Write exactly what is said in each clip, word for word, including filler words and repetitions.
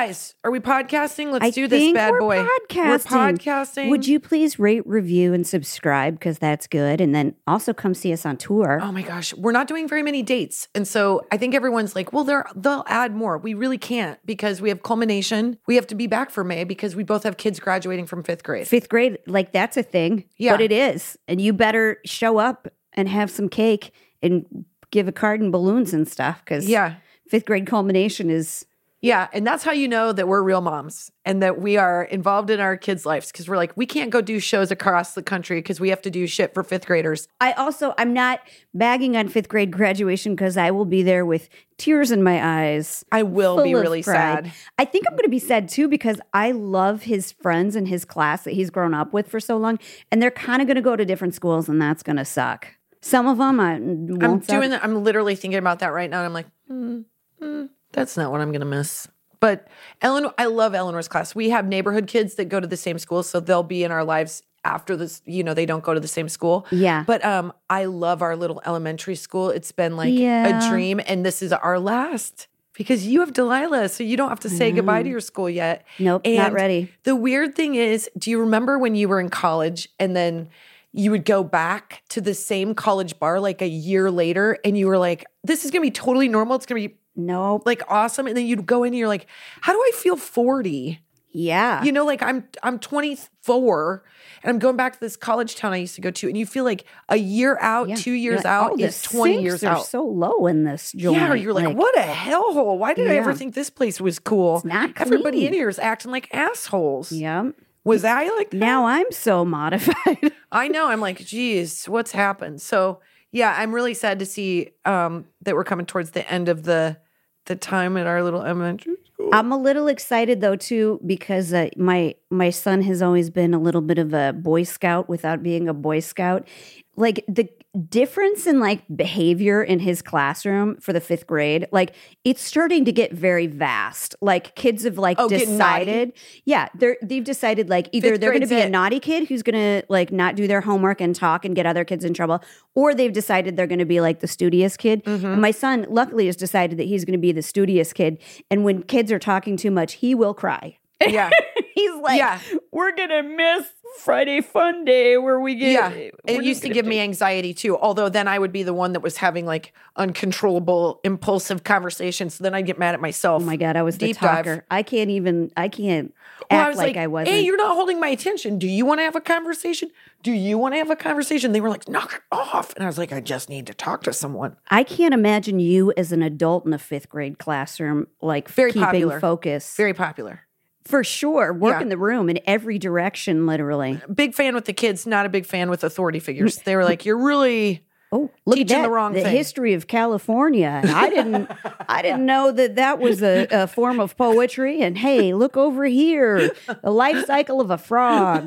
guys, are we podcasting? Let's I do this think bad we're boy. podcasting. We're podcasting. Would you please rate, review, and subscribe because that's good. And then also come see us on tour. Oh my gosh, we're not doing very many dates. And so I think everyone's like, well, they're, they'll add more. We really can't because we have culmination. We have to be back for May because we both have kids graduating from fifth grade. Fifth grade, like that's a thing. Yeah. But it is. And you better show up and have some cake and give a card and balloons and stuff because Yeah. fifth grade culmination is... Yeah, and that's how you know that we're real moms and that we are involved in our kids' lives because we're like, we can't go do shows across the country because we have to do shit for fifth graders. I also, I'm not bagging on fifth grade graduation because I will be there with tears in my eyes. I will full be of really pride. sad. I think I'm going to be sad too because I love his friends and his class that he's grown up with for so long, and they're kind of going to go to different schools, and that's going to suck. Some of them I won't I'm suck. doing that. I'm literally thinking about that right now. And I'm like, hmm, hmm, that's not what I'm going to miss. But Ellen, I love Eleanor's class. We have neighborhood kids that go to the same school, so they'll be in our lives after this. You know, they don't go to the same school. Yeah. But um, I love our little elementary school. It's been like Yeah. a dream, and this is our last because you have Delilah, so you don't have to say goodbye to your school yet. Nope, and not ready. The weird thing is, do you remember when you were in college and then you would go back to the same college bar like a year later, and you were like, "This is gonna be totally normal. It's gonna be." Nope. Like awesome. And then you'd go in and you're like, how do I feel forty? Yeah. You know, like I'm I'm twenty-four and I'm going back to this college town I used to go to. And you feel like a year out, Yeah. two You're years like, out oh, the is twenty sinks years are out. so low in this joint. Yeah, or you're like, what a hellhole. Why did I ever Yeah. think this place was cool? It's not Everybody clean. in here is acting like assholes. Yeah. Was I like that? Now I'm so modified. I know. I'm like, geez, what's happened? So yeah, I'm really sad to see um, that we're coming towards the end of the the time at our little elementary school. I'm a little excited though too because uh, my my son has always been a little bit of a Boy Scout without being a Boy Scout. Like the difference in like behavior in his classroom for the fifth grade, like it's starting to get very vast. Like kids have like Oh, getting decided, yeah, they're they've decided like either Fifth they're going to grade's be a it. naughty kid who's going to like not do their homework and talk and get other kids in trouble, or they've decided they're going to be like the studious kid. Mm-hmm. And my son, luckily, has decided that he's going to be the studious kid, and when kids are talking too much, he will cry. Yeah. He's like, Yeah. we're gonna miss Friday Fun Day where we get. Yeah, we're it just used to gonna give do-" me anxiety too. Although then I would be the one that was having like uncontrollable, impulsive conversations. So then I'd get mad at myself. Oh my god, I was the Deep dive. talker. I can't even. I can't Well, act I was like, like, I wasn't. hey, you're not holding my attention. Do you want to have a conversation? Do you want to have a conversation? They were like, knock it off. And I was like, I just need to talk to someone. I can't imagine you as an adult in a fifth grade classroom, like Very keeping popular. focus. Very popular. For sure, work Yeah. in the room in every direction, literally. Big fan with the kids, not a big fan with authority figures. They were like, you're really Oh, look teaching at that! the wrong the thing. history of California. And I didn't, I didn't know that that was a, a form of poetry. And hey, look over here, the life cycle of a frog.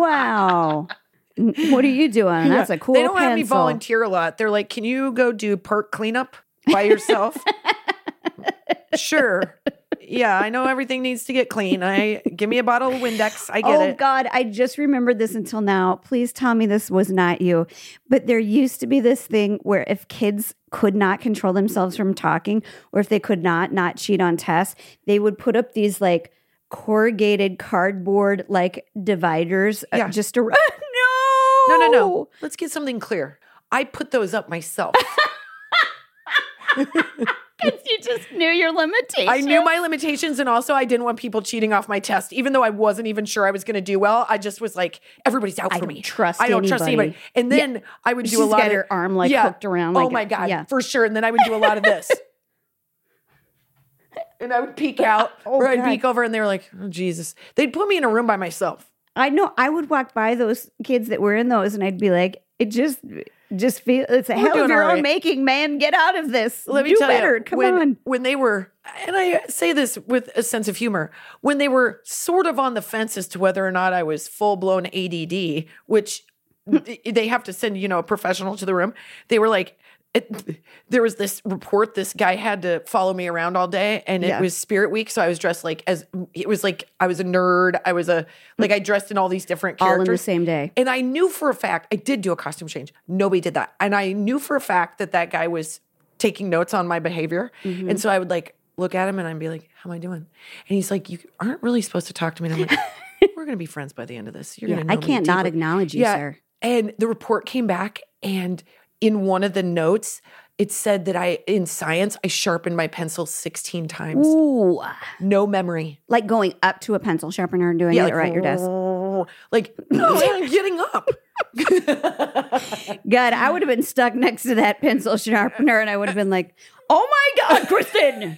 Wow, what are you doing? That's a cool. They don't have me pencil. volunteer a lot. They're like, can you go do park cleanup by yourself? Sure. Yeah, I know everything needs to get clean. I give me a bottle of Windex. I get Oh it. God, I just remembered this until now. Please tell me this was not you. But there used to be this thing where if kids could not control themselves from talking, or if they could not not cheat on tests, they would put up these like corrugated cardboard like dividers uh, Yeah. just around. No, No, no, no. Let's get something clear. I put those up myself. Because you just knew your limitations. I knew my limitations, and also I didn't want people cheating off my test, even though I wasn't even sure I was going to do well. I just was like, everybody's out I for don't me. trust I don't trust anybody. anybody. And then I would do She's a lot got of her arm, like, yeah. hooked around, oh like- my god, yeah. for sure. And then I would do a lot of this. And I would peek out, Oh, or I'd God. peek over, and they were like, "Oh Jesus!" They'd put me in a room by myself. I know. I would walk by those kids that were in those, and I'd be like, "It just, just feel it's a We're hell of doing your all own right. making, man. Get out of this. Let me Do tell better. you, Come when, on." when they were, and I say this with a sense of humor, when they were sort of on the fence as to whether or not I was full blown A D D, which they have to send, you know, a professional to the room. They were like, it, there was this report, this guy had to follow me around all day, and it Yeah. was Spirit Week. So I was dressed like, as it was like, I was a nerd. I was a, like I dressed in all these different All characters. in the same day. And I knew for a fact, I did do a costume change. Nobody did that. And I knew for a fact that that guy was taking notes on my behavior. Mm-hmm. And so I would like look at him and I'd be like, how am I doing? And he's like, you aren't really supposed to talk to me. And I'm like, we're going to be friends by the end of this. You're Yeah, going to I know me can't not deeply." acknowledge you, Yeah. sir. And the report came back, and in one of the notes, it said that I, in science, I sharpened my pencil sixteen times. Ooh. No memory. Like going up to a pencil sharpener and doing Yeah, it like, or at your desk. Like, no, I'm getting up. God, I would have been stuck next to that pencil sharpener and I would have been like, oh my God, Kristen.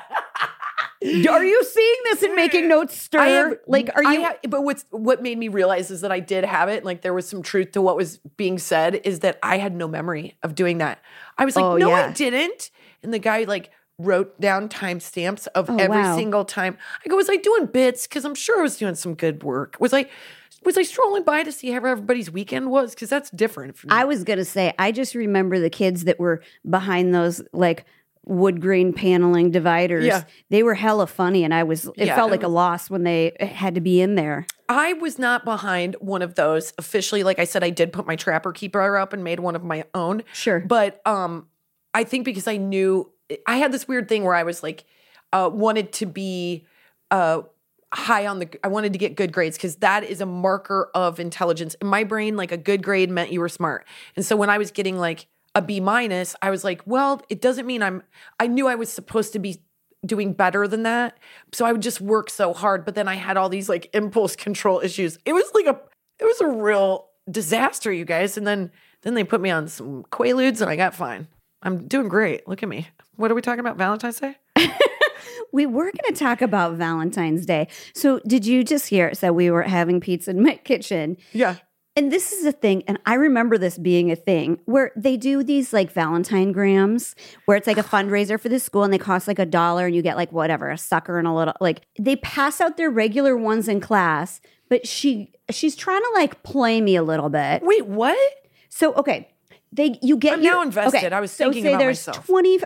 Are you seeing this and making notes stir? I have, like, are I you? have, but what's what made me realize is that I did have it. Like, there was some truth to what was being said. Is that I had no memory of doing that. I was like, Oh, no, yeah. I didn't. And the guy like wrote down timestamps of Oh, every wow. single time. I go, was I doing bits? Because I'm sure I was doing some good work. Was I? Was I strolling by to see how everybody's weekend was? Because that's different. For me. I was going to say, I just remember the kids that were behind those like wood grain paneling dividers. Yeah. They were hella funny. And I was, it Yeah, felt I like a was- loss when they had to be in there. I was not behind one of those officially. Like I said, I did put my Trapper Keeper up and made one of my own. Sure. But um, I think because I knew I had this weird thing where I was like, uh, wanted to be uh, high on the, I wanted to get good grades because that is a marker of intelligence. In my brain, like a good grade meant you were smart. And so when I was getting like a B minus, I was like, well, it doesn't mean I'm, I knew I was supposed to be doing better than that. So I would just work so hard. But then I had all these like impulse control issues. It was like a, it was a real disaster, you guys. And then, then they put me on some Quaaludes and I got fine. I'm doing great. Look at me. What are we talking about? Valentine's Day? We were going to talk about Valentine's Day. So did you just hear it? So we were having pizza in my kitchen. Yeah. And this is a thing, and I remember this being a thing where they do these like Valentine grams, where it's like a fundraiser for the school, and they cost like a dollar, and you get like whatever, a sucker and a little like they pass out their regular ones in class, but she she's trying to like play me a little bit. Wait, what? So okay, they you get I'm your, now invested. okay, I was so thinking say about there's myself. twenty.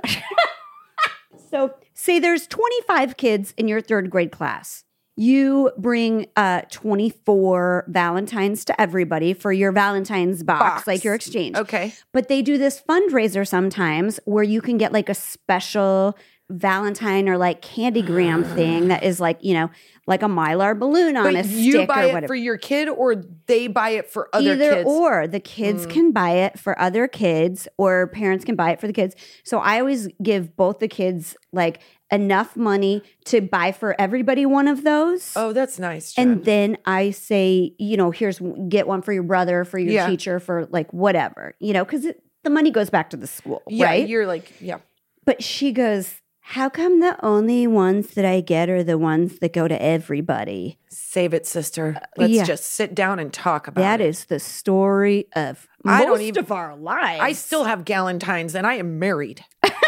So say there's twenty-five kids in your third grade class. You bring uh, twenty-four Valentines to everybody for your Valentine's box, Box. like your exchange. Okay. But they do this fundraiser sometimes where you can get like a special Valentine or like candygram thing that is like, you know, like a Mylar balloon on But a you stick buy or it whatever. for your kid or they buy it for other Either kids? or. The kids Mm. can buy it for other kids or parents can buy it for the kids. So I always give both the kids like enough money to buy for everybody one of those. Oh, that's nice, Jen. And then I say, you know, here's get one for your brother, for your Yeah. teacher, for like whatever, you know, because the money goes back to the school, yeah, right? you're like, yeah. But she goes, how come the only ones that I get are the ones that go to everybody? Save it, sister. Let's yeah. just sit down and talk about That it. is the story of I don't most even- of our lives. I still have galentines and I am married.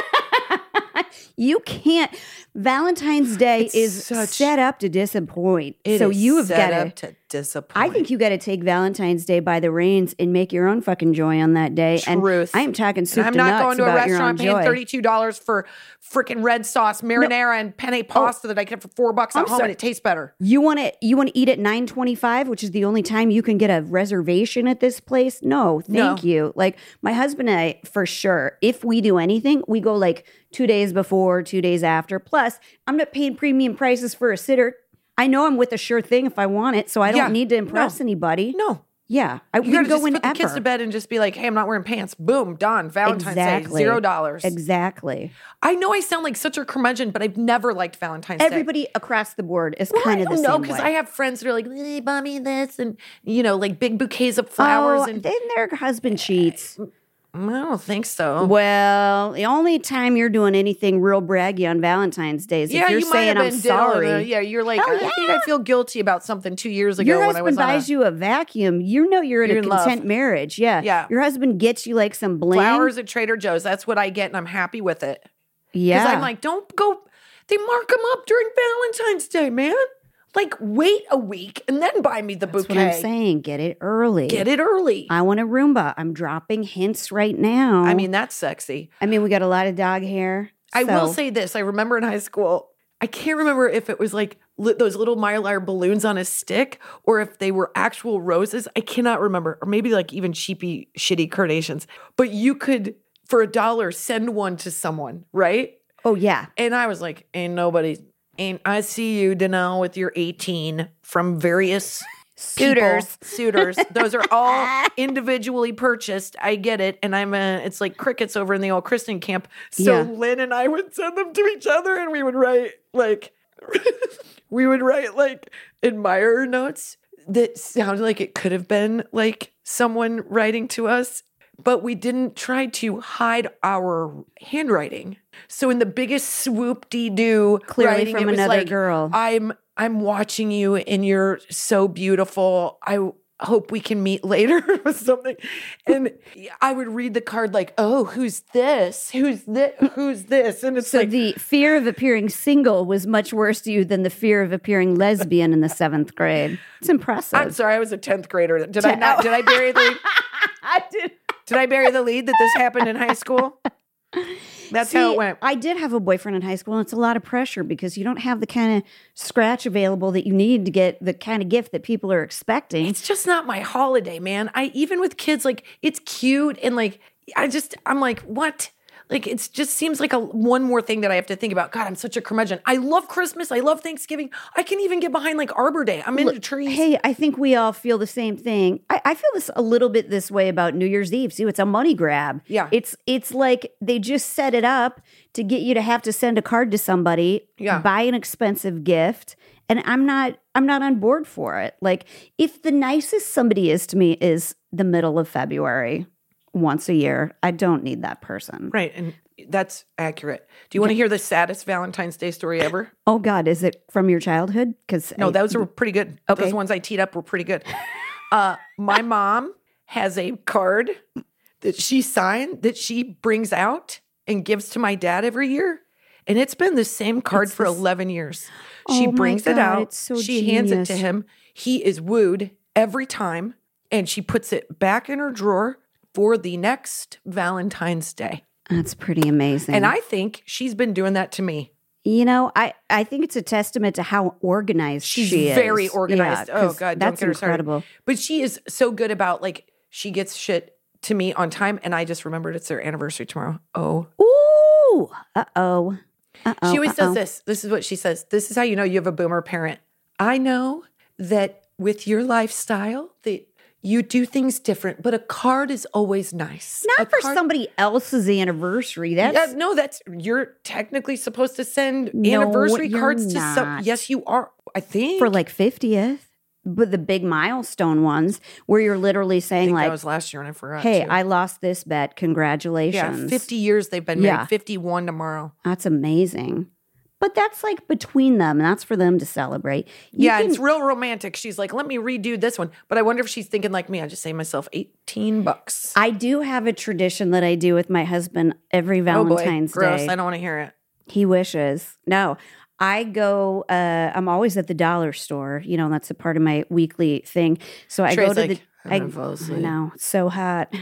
You can't. Valentine's Day It's is such- set up to disappoint. It so is you have set got up to. to disappoint. I think you got to take Valentine's Day by the reins and make your own fucking joy on that day. Truth. And I am talking soup And I'm to not nuts going to a about your own restaurant paying joy. thirty-two dollars for freaking red sauce marinara and penne pasta that I get for four bucks at I'm home sorry. and it tastes better. You want to you want to eat at nine twenty-five, which is the only time you can get a reservation at this place? No, thank No. you. Like my husband and I, for sure, if we do anything, we go like two days before, two days after. Plus, I'm not paying premium prices for a sitter. I know I'm with a sure thing if I want it, so I don't Yeah. need to impress No. anybody. No. Yeah, I You we gotta can go just put the whenever. kids to bed and just be like, hey, I'm not wearing pants. Boom, done. Valentine's Exactly. Day, zero dollars. Exactly. I know I sound like such a curmudgeon, but I've never liked Valentine's Day. Everybody across the board is Well, kind I of the don't know same because way. I have friends that are like, hey, buy me this, and you know, like big bouquets of flowers, oh, and then their husband cheats. I don't think so. Well, the only time you're doing anything real braggy on Valentine's Day is yeah, if you're you might saying have I'm been diddling sorry. her. Yeah, you're like, Hell I think I feel guilty about something two years ago Your when I was husband on buys a, you a vacuum. You know you're in You're a in love. content marriage. Yeah. Yeah. Your husband gets you like some bling. flowers at Trader Joe's. That's what I get, and I'm happy with it. Because Yeah. I'm like, don't go. They mark them up during Valentine's Day, man. Like, wait a week and then buy me the That's bouquet. what I'm saying. Get it early. Get it early. I, I want a Roomba. I'm dropping hints right now. mean, that's sexy. I mean, we got a lot of dog hair. I will so- say this. I remember in high school, I can't remember if it was like li- those little Mylar balloons on a stick or if they were actual roses. I cannot remember. Or maybe like even cheapy, shitty carnations. But you could, for a dollar, send one to someone, right? Oh, yeah. And I was like, ain't nobody, ain't, I see you, Danelle, with your eighteen from various Suitors. people, suitors. Those are all individually purchased. I get it. And I'm a, it's like crickets over in the old Kristen camp. So Yeah. Lynn and I would send them to each other and we would write like, we would write like admirer notes that sounded like it could have been like someone writing to us, but we didn't try to hide our handwriting. So in the biggest swoop-dee-doo Clearly writing, from it was another like, girl. I'm I'm watching you and you're so beautiful. I hope we can meet later or something. And I would read the card like, oh, who's this? Who's this? Who's this? And it's So like, the fear of appearing single was much worse to you than the fear of appearing lesbian in the seventh grade. It's impressive. I'm sorry, I was a tenth grader. Did I Ten- not? Did I bury the lead? I did. Did I bury the lead that this happened in high school? That's how See, it went. I did have a boyfriend in high school, and it's a lot of pressure because you don't have the kind of scratch available that you need to get the kind of gift that people are expecting. It's just not my holiday, man. I even with kids, like it's cute and like I just I'm like, what? Like it just seems like a one more thing that I have to think about. God, I'm such a curmudgeon. I love Christmas. I love Thanksgiving. I can even get behind like Arbor Day. I'm into Look, trees. Hey, I think we all feel the same thing. I, I feel this a little bit this way about New Year's Eve. See, it's a money grab. Yeah. It's it's like they just set it up to get you to have to send a card to somebody, Yeah. buy an expensive gift. And I'm not I'm not on board for it. Like if the nicest somebody is to me is the middle of February once a year, I don't need that person. Right, and that's accurate. Do you want to hear the saddest Valentine's Day story ever? Oh God, is it from your childhood? Because No, those were pretty good. Okay. Those ones I teed up were pretty good. Uh, my mom has a card that she signed that she brings out and gives to my dad every year. And it's been the same card It's for this- eleven years. She Oh my brings it God, out. it's so she hands it to genius. him. He is wooed every time. And she puts it back in her drawer for the next Valentine's Day. That's pretty amazing. And I think she's been doing that to me. You know, I, I think it's a testament to how organized She's she is. very organized. Yeah, oh 'cause God, don't that's get her started. incredible. But she is so good about like she gets shit to me on time, and I just remembered it's their anniversary tomorrow. Oh, Ooh, uh oh, uh oh. she always does this. This is what she says. This is how you know you have a boomer parent. I know that with your lifestyle that you do things different, but a card is always nice. Not A for card- somebody else's anniversary. That's Yeah, no, that's you're technically supposed to send No, anniversary you're cards to some. not. Yes, you are. I think for like fiftieth, but the big milestone ones where you're literally I saying think like, that was last year and I forgot. "Hey, too. I lost this bet. Congratulations!" yeah, fifty years they've been married. Yeah. fifty-one tomorrow. That's amazing. But that's like between them. And that's for them to celebrate. You Yeah, can- it's real romantic. She's like, let me redo this one. But I wonder if she's thinking like me. I just saved myself eighteen bucks. I do have a tradition that I do with my husband every Valentine's oh boy, gross. Day. I don't want to hear it. He wishes. No, I go, uh, I'm always at the dollar store. You know, that's a part of my weekly thing. So I Trey's go to like, the, I'm I, gonna fall I asleep. know, it's so hot.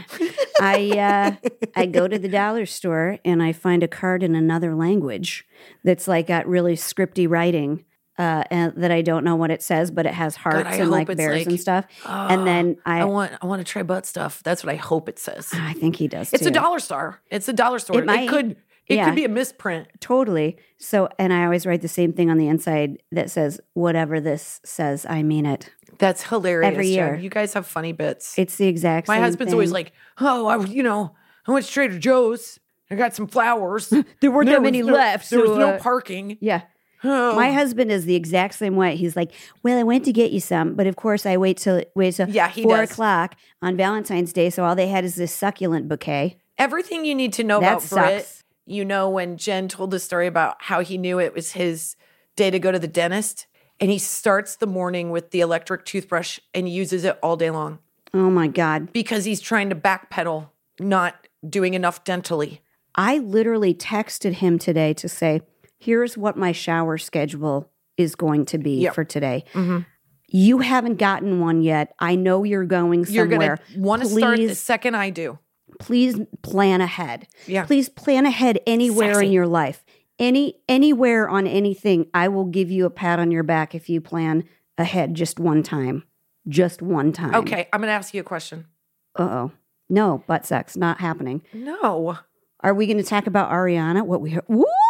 I, uh, I go to the dollar store and I find a card in another language that's like got really scripty writing. Uh, and that I don't know what it says, but it has hearts I and hope like it's bears like, and stuff. Oh, and then I, I want I want to try butt stuff. That's what I hope it says. I think he does. It's a too. dollar store. It's a dollar store. It might. could it Yeah. could be a misprint. Totally. So, and I always write the same thing on the inside that says, whatever this says, I mean it. That's hilarious. Every Jen. year. You guys have funny bits. It's the exact My same husband's always thing. like, oh, I you know, I went to Trader Joe's. I got some flowers. There weren't that was many no- left, There was so, no uh, parking. yeah. Oh. My husband is the exact same way. He's like, well, I went to get you some, but of course I wait till wait till Yeah, he four does. o'clock on Valentine's Day. So all they had is this succulent bouquet. Everything you need to know That about Britt, sucks. you know, when Jen told the story about how he knew it was his day to go to the dentist, and he starts the morning with the electric toothbrush and uses it all day long Oh my God. because he's trying to backpedal, not doing enough dentally. I literally texted him today to say, here's what my shower schedule is going to be Yep. for today. Mm-hmm. You haven't gotten one yet. I know you're going You're somewhere. going to want to start the Please- second I do. Please plan ahead. Yeah. Please plan ahead anywhere Sexy. in your life. Any anywhere on anything, I will give you a pat on your back if you plan ahead just one time. Just one time. Okay, I'm going to ask you a question. Uh-oh. No, butt sex, not happening. No. Are we going to talk about Ariana? What we heard? Woo!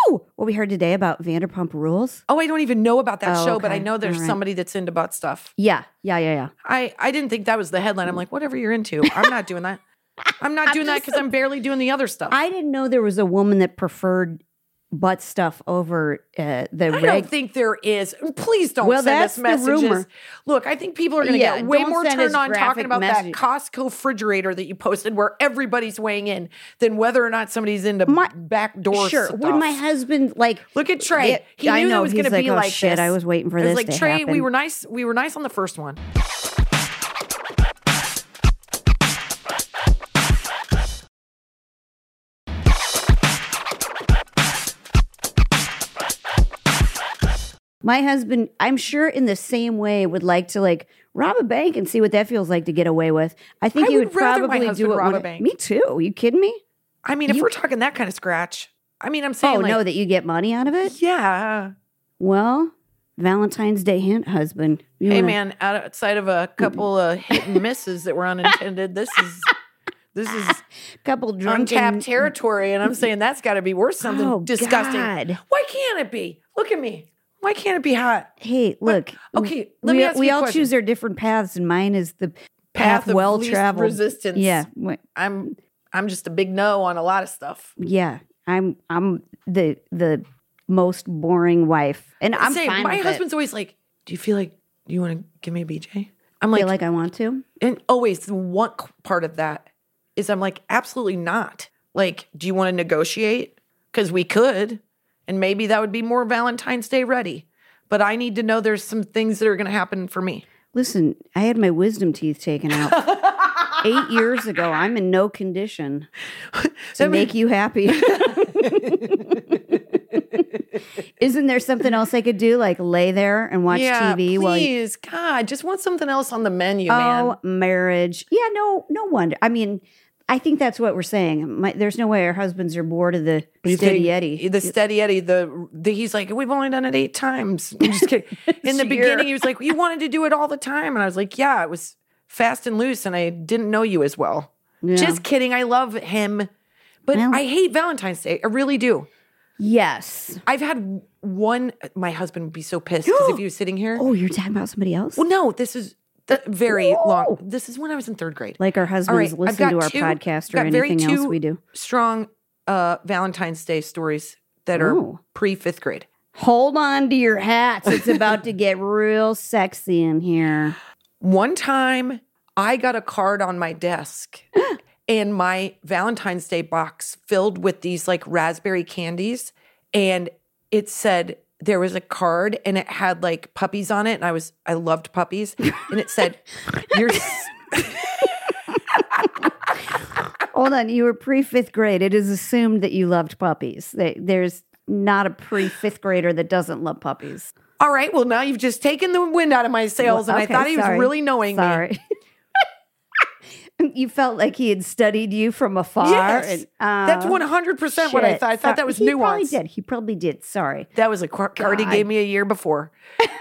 Oh, what we heard today about Vanderpump Rules? Oh, I don't even know about that Oh, show, but I okay. know there's All right. somebody that's into butt stuff. Yeah, yeah, yeah, yeah. I, I didn't think that was the headline. I'm like, whatever you're into. I'm not doing that. I'm not I'm doing that just because I'm barely doing the other stuff. I didn't know there was a woman that preferred butt stuff over uh, the I reg. don't think there is. Please don't Well, send that's us the messages. rumor. Look, I think people are going to Yeah, get way don't more send us turned on graphic talking about messages. that Costco refrigerator that you posted where everybody's weighing in than whether or not somebody's into My- backdoor Sure. stuff. Would my husband like Look at Trey. Yeah, he I knew know. that was going He's to be like, oh, like shit, this. I was waiting for I was this like, to Trey, happen. we were nice. We were nice on the first one. My husband, I'm sure in the same way, would like to like rob a bank and see what that feels like to get away with. I think I he would would rather my probably husband do it. rob when- a bank. Me too. Are you kidding me? I mean, if You- we're talking that kind of scratch, I mean, I'm saying Oh like, no, that you get money out of it? yeah. Well, Valentine's Day hint, husband. You Hey, wanna- man, outside of a couple of hit and misses that were unintended, this is this is couple drunken untapped territory, and I'm saying that's got to be worth something Oh, disgusting. God. Why can't it be? Look at me. Why can't it be hot? Hey, look. Okay, let we, me ask we you a all question. choose our different paths, and mine is the path, Path of well least traveled. resistance. Yeah, wh- I'm I'm just a big no on a lot of stuff. yeah. I'm I'm the the most boring wife, and I'm saying, fine my with husband's always like, "Do you feel like do you want to give me a B J?" I'm it. like, Feel like I want to. and always the one part of that is I'm like, absolutely not. Like, do you want to negotiate? Because we could, and maybe that would be more Valentine's Day ready. But I need to know there's some things that are going to happen for me. Listen, I had my wisdom teeth taken out eight years ago. I'm in no condition to That make you happy. Isn't there something else I could do, like lay there and watch yeah, T V while you? please, God, just want something else on the menu, Oh, man. marriage. Yeah, no, no wonder. I mean, I think that's what we're saying. My, there's no way our husbands are bored of the You steady think- Eddie. The steady Eddie, the, the he's like, we've only done it eight times. I'm just kidding. In the Sure. beginning, he was like, you wanted to do it all the time. And I was like, yeah, it was fast and loose, and I didn't know you as well. Yeah. Just kidding. I love him. But Well- I hate Valentine's Day. I really do. Yes. I've had one, my husband would be so pissed because if he was sitting here. Oh, you're talking about somebody else? Well, no, this is the very Whoa. long. This is when I was in third grade. Like our husbands I've listen to got our two- podcast or got very anything else two we do. Strong uh, Valentine's Day stories that are Oh. pre fifth grade. Hold on to your hats. It's about to get real sexy in here. One time I got a card on my desk and my Valentine's Day box filled with these like raspberry candies. And it said, there was a card and it had like puppies on it. And I was, I loved puppies. And it said, you're, s- Hold on. You were pre fifth grade. It is assumed that you loved puppies. They- There's not a pre fifth grader that doesn't love puppies. all right, well, now you've just taken the wind out of my sails. Well, and okay, I thought he sorry. was really knowing me. Sorry. You felt like he had studied you from afar. Yes. and, uh, That's one hundred percent what I shit. thought. I thought that Sorry. was he nuance. Probably did. He probably did. Sorry. That was a car- card he God. gave me a year before.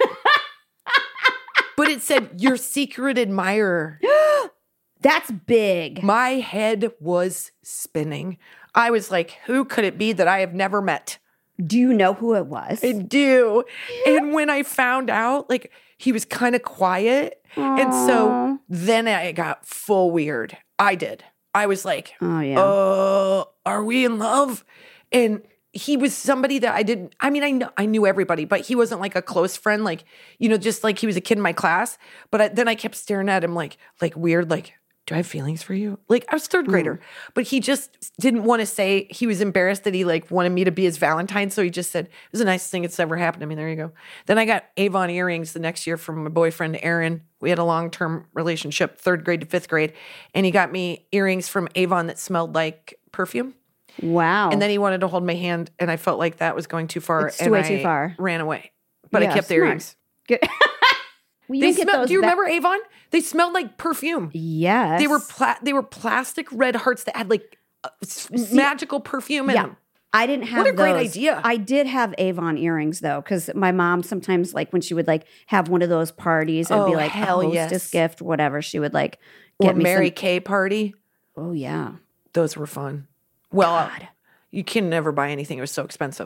But it said, your secret admirer. That's big. My head was spinning. I was like, who could it be that I have never met? Do you know who it was? I do. And when I found out, like, he was kind of quiet. And so Aw. then I got full weird. I did. I was like, Oh, yeah. uh, are we in love? And he was somebody that I didn't, I mean, I know, I knew everybody, but he wasn't like a close friend, like, you know, just like he was a kid in my class. But I, then I kept staring at him like, like weird, like, do I have feelings for you? Like, I was third grader, but he just didn't want to say, he was embarrassed that he like wanted me to be his Valentine. So he just said, it was the nicest thing that's ever happened to me. There you go. Then I got Avon earrings the next year from my boyfriend, Aaron. We had a long-term relationship, third grade to fifth grade. And he got me earrings from Avon that smelled like perfume. Wow. And then he wanted to hold my hand, and I felt like that was going too far. It's and way I too far. Ran away. But Yeah, I kept the smart. earrings. Good. Well, you They don't get smell, those do you back- remember Avon? They smelled like perfume. Yes. They were pla- they were plastic red hearts that had like uh, s- magical perfume in Yeah. them. I didn't have What a great those. idea. I did have Avon earrings though, because my mom sometimes, like when she would like have one of those parties and Oh, be like hell a hostess yes. gift, whatever, she would like Or get me Mary some. Kay party. Oh yeah. Those were fun. Well, uh, God. you can never buy anything. It was so expensive.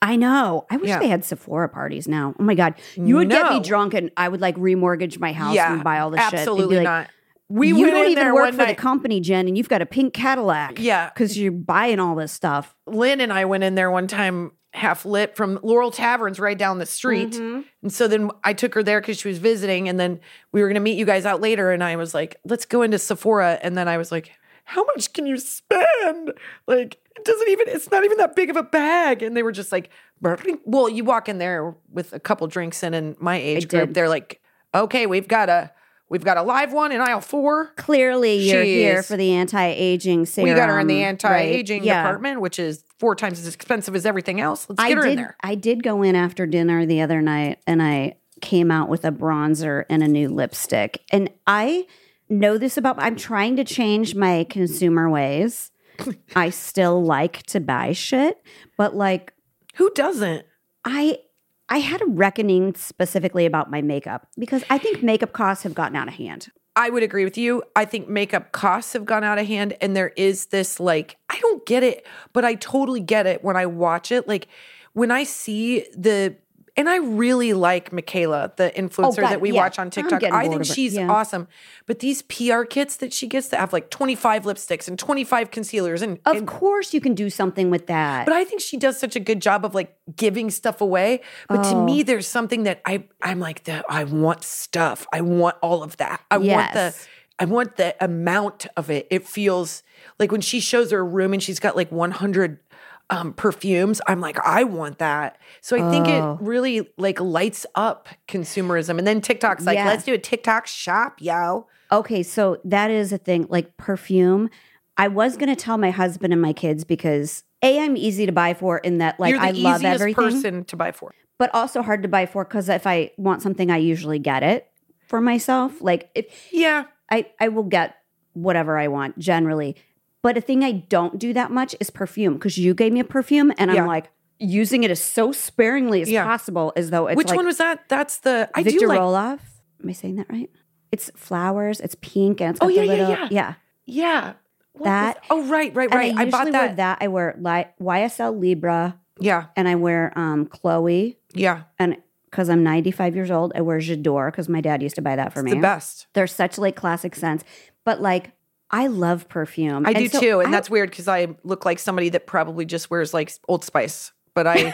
I know. I wish Yeah. they had Sephora parties now. Oh my God. You would get me No. drunk and I would like remortgage my house Yeah, and buy all the shit. They'd be absolutely like, not. We you went don't in even there work one for the night. company, Jen, and you've got a pink Cadillac. Yeah. Because you're buying all this stuff. Lynn and I went in there one time half lit from Laurel Taverns right down the street. Mm-hmm. And so then I took her there because she was visiting. And then we were going to meet you guys out later. And I was like, let's go into Sephora. And then I was like, how much can you spend? Like, it doesn't even, it's not even that big of a bag. And they were just like, well, you walk in there with a couple drinks in, in my age I group, did. they're like, okay, we've got a, we've got a live one in aisle four. Clearly, you're She here is- for the anti-aging serum. We got her in the right? anti-aging Yeah. department, which is four times as expensive as everything else. Let's I get her did, in there. I did go in after dinner the other night and I came out with a bronzer and a new lipstick. And I know this about, I'm trying to change my consumer ways. I still like to buy shit, but like Who doesn't? I I had a reckoning specifically about my makeup because I think makeup costs have gotten out of hand. I would agree with you. I think makeup costs have gone out of hand, and there is this like, I don't get it, but I totally get it when I watch it. Like when I see the, and I really like Michaela, the influencer God, that we yeah. watch on I'm TikTok. getting I bored think of her. she's Yeah. awesome. But these P R kits that she gets that have like twenty-five lipsticks and twenty-five concealers and, Of and course you can do something with that. but I think she does such a good job of like giving stuff away. But to Oh. me, there's something that I I'm like that. I want stuff. I want all of that. I want Yes. the I want the amount of it. It feels like when she shows her room and she's got like one hundred um, perfumes. I'm like, I want that. So I think Oh. it really like lights up consumerism. And then TikTok's like, Yeah. let's do a TikTok shop, yo. Okay, so that is a thing, like perfume. I was going to tell my husband and my kids because A, I'm easy to buy for in that like You're the I love easiest everything, person to buy for. but also hard to buy for because if I want something, I usually get it for myself. Like if Yeah. I, I will get whatever I want generally. But a thing I don't do that much is perfume because you gave me a perfume and Yeah. I'm like using it as so sparingly as Yeah. possible as though it's Which like one was that? That's the I Victor do like Roloff. Am I saying that right? It's flowers, it's pink, and it's got Oh, the yeah, yeah, little yeah. yeah. Yeah. What That- was- oh, right, right, And right. I I, usually bought wear that. that. I wear li- Y S L Libra Yeah, and I wear um Chloe yeah. and because I'm ninety-five years old, I wear J'adore because my dad used to buy that for It's me. the best. They're such like classic scents. But like I love perfume. I And do so too. And I- that's weird because I look like somebody that probably just wears like Old Spice. But I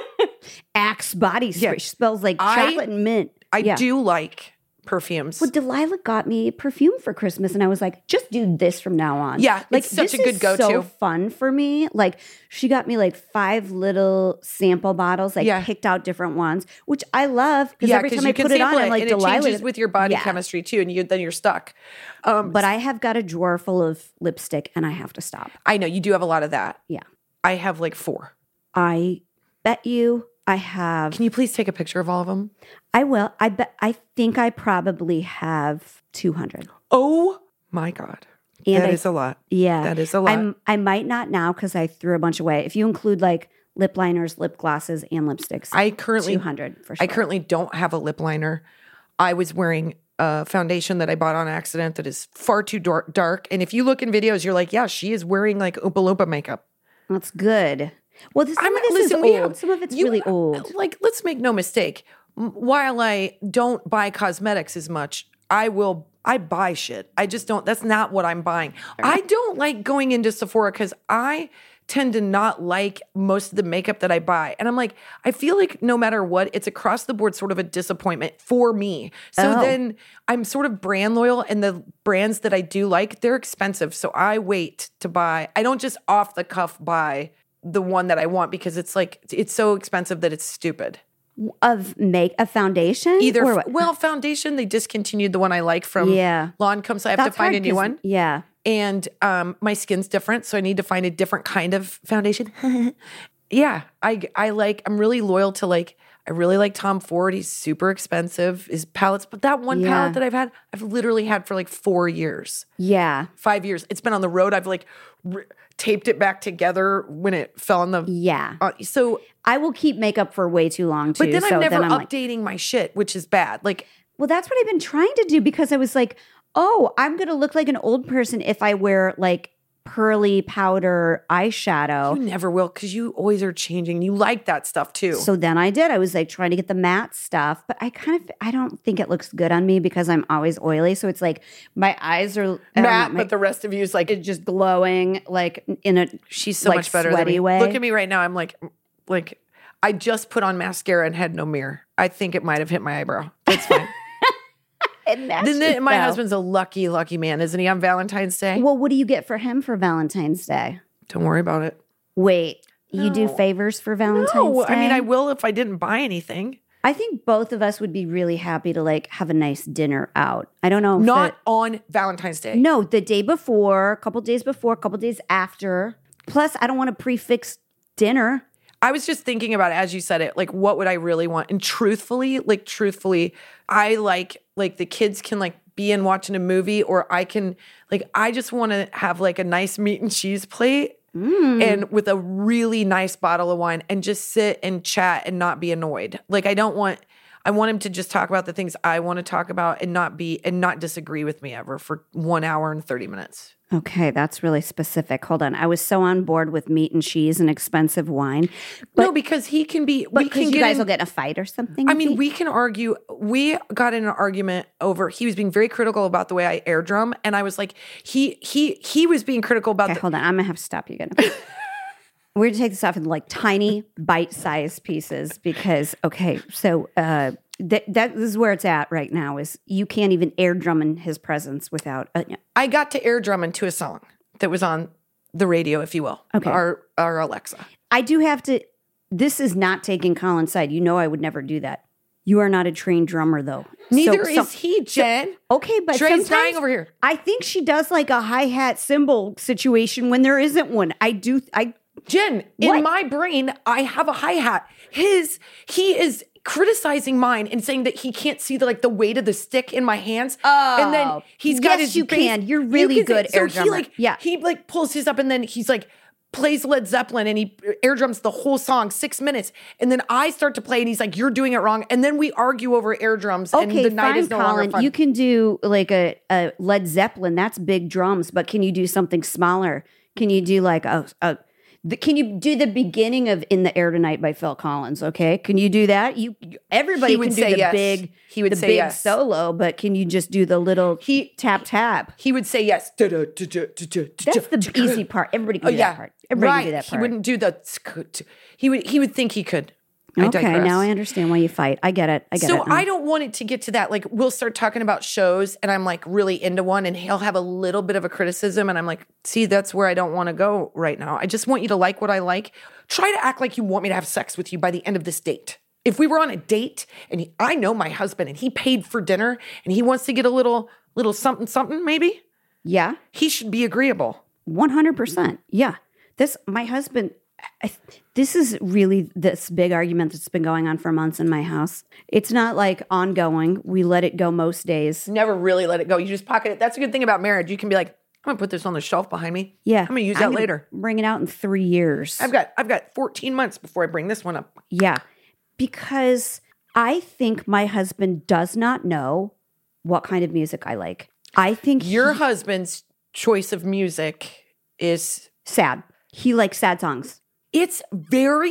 Axe body spray. Yeah. She smells like I- chocolate and mint. I Yeah. do like perfumes. Well, Delilah got me perfume for Christmas, and I was like, just do this from now on. Yeah, like it's such this a good is go-to. So fun for me. Like she got me like five little sample bottles, like Yeah. picked out different ones, which I love because yeah, every because time I you can put it on, sample I'm like and it Delilah. changes with your body Yeah. chemistry too, and you then you're stuck. Um, But I have got a drawer full of lipstick, and I have to stop. I know you do have a lot of that. Yeah. I have like four. I bet you I have. Can you please take a picture of all of them? I will. I bet. I think I probably have two hundred. Oh my god, And that I- is a lot. Yeah, That is a lot. I'm, I might not now because I threw a bunch away. If you include like lip liners, lip glosses, and lipsticks, I currently two hundred for sure. I currently don't have a lip liner. I was wearing a foundation that I bought on accident that is far too dark. dark. And if you look in videos, you're like, yeah, she is wearing like Oompa Loompa makeup. That's good. Well, this, some I'm- of this listen, is we old. have- some of it's you- really old. Like, let's make no mistake. M- While I don't buy cosmetics as much, I will. I buy shit. I just don't. That's not what I'm buying. I don't like going into Sephora because I tend to not like most of the makeup that I buy. And I'm like, I feel like no matter what, it's across the board sort of a disappointment for me. So Oh. then I'm sort of brand loyal, and the brands that I do like, they're expensive. So I wait to buy. I don't just off the cuff buy the one that I want because it's like, it's so expensive that it's stupid. Of make a foundation, Either, or f- what? well, foundation, they discontinued the one I like from Yeah. Lancome, so I have That's to find hard a new 'cause- one. Yeah, And um, my skin's different, so I need to find a different kind of foundation. Yeah, I I like. I'm really loyal to like. I really like Tom Ford. He's super expensive. His palettes, but that one Yeah. palette that I've had, I've literally had for like four years, yeah, five years. It's been on the road. I've like r- taped it back together when it fell on the. yeah. Uh, so, I will keep makeup for way too long too. but then so I'm never then I'm like, updating my shit, which is bad. Like, well, that's what I've been trying to do because I was like, oh, I'm going to look like an old person if I wear like pearly powder eyeshadow. You never will because you always are changing. You like that stuff too. So then I did. I was like trying to get the matte stuff, but I kind of, I don't think it looks good on me because I'm always oily. So it's like my eyes are I don't Matte, know, my- but the rest of you is like, it's just glowing like in a she's so like, much better than sweaty me. way. Look at me right now. I'm like, like, I just put on mascara and had no mirror. I think it might have hit my eyebrow. That's fine. It matches, then the, my though. husband's a lucky, lucky man, isn't he? On Valentine's Day. Well, what do you get for him for Valentine's Day? Don't worry about it. Wait, you do No. favors for Valentine's No, Day? I mean, I will if I didn't buy anything. I think both of us would be really happy to like have a nice dinner out. I don't know. If Not it- on Valentine's Day. no, the day before, a couple days before, a couple days after. Plus, I don't want to prefix dinner. I was just thinking about it as you said it, like what would I really want? And truthfully, like truthfully, I like like the kids can like be in watching a movie or I can like I just want to have like a nice meat and cheese plate Mm. and with a really nice bottle of wine and just sit and chat and not be annoyed. Like I don't want I want him to just talk about the things I want to talk about and not be and not disagree with me ever for one hour and thirty minutes. Okay, that's really specific. Hold on. I was so on board with meat and cheese and expensive wine. no, because he can be But we can you get guys in, will get in a fight or something? I mean, maybe? we can argue. We got in an argument over. He was being very critical about the way I air drum, and I was like, he he he was being critical about. Okay, the, hold on. I'm going to have to stop you again. We're going to take this off in like tiny bite-sized pieces because, okay, so uh, th- that this is where it's at right now is you can't even air drum in his presence without, uh, I got to air drum into a song that was on the radio, if you will. Okay. Our our Alexa. I do have to, this is not taking Colin's side. You know I would never do that. You are not a trained drummer though. Neither So- so- is he, Jen. Okay, but Trey's sometimes dying over here. I think she does like a hi-hat cymbal situation when there isn't one. I do, I, Jen, What? in my brain, I have a hi hat. His he is criticizing mine and saying that he can't see the like the weight of the stick in my hands. and then Oh, he's got yes, his you bass- can. You're really can good say- air so he drummer. like Yeah. he like pulls his up and then he's like plays Led Zeppelin and he air drums the whole song six minutes and then I start to play and he's like you're doing it wrong and then we argue over air drums and okay, the night fine, is no longer Colin. fun. You can do like a, a Led Zeppelin. That's big drums, but can you do something smaller? Can you do like a, a the, can you do the beginning of "In the Air Tonight" by Phil Collins? Okay, can you do that? You everybody He would can do say the yes. big, He would the say big yes. solo, but can you just do the little He- tap tap? he would say yes. That's the easy part. Everybody can Oh do yeah, that part. Everybody right. can do that part. He wouldn't do the. He would. He would think he could. I Okay, digress. now I understand why you fight. I get it. I get So it. now. I don't want it to get to that. Like we'll start talking about shows, and I'm like really into one, and he'll have a little bit of a criticism, and I'm like, see, that's where I don't want to go right now. I just want you to like what I like. Try to act like you want me to have sex with you by the end of this date. If we were on a date, and he, I know my husband, and he paid for dinner, and he wants to get a little, little something, something, maybe Yeah, he should be agreeable. one hundred percent. Yeah. This, my husband, I, this is really this big argument that's been going on for months in my house. It's not like ongoing. We let it go most days. Never really let it go. You just pocket it. That's a good thing about marriage. You can be like, I'm gonna put this on the shelf behind me. Yeah. I'm gonna use I'm that gonna later. Bring it out in three years. I've got I've got fourteen months before I bring this one up. Yeah. Because I think my husband does not know what kind of music I like. I think Your he- husband's choice of music is sad. He likes sad songs. it's very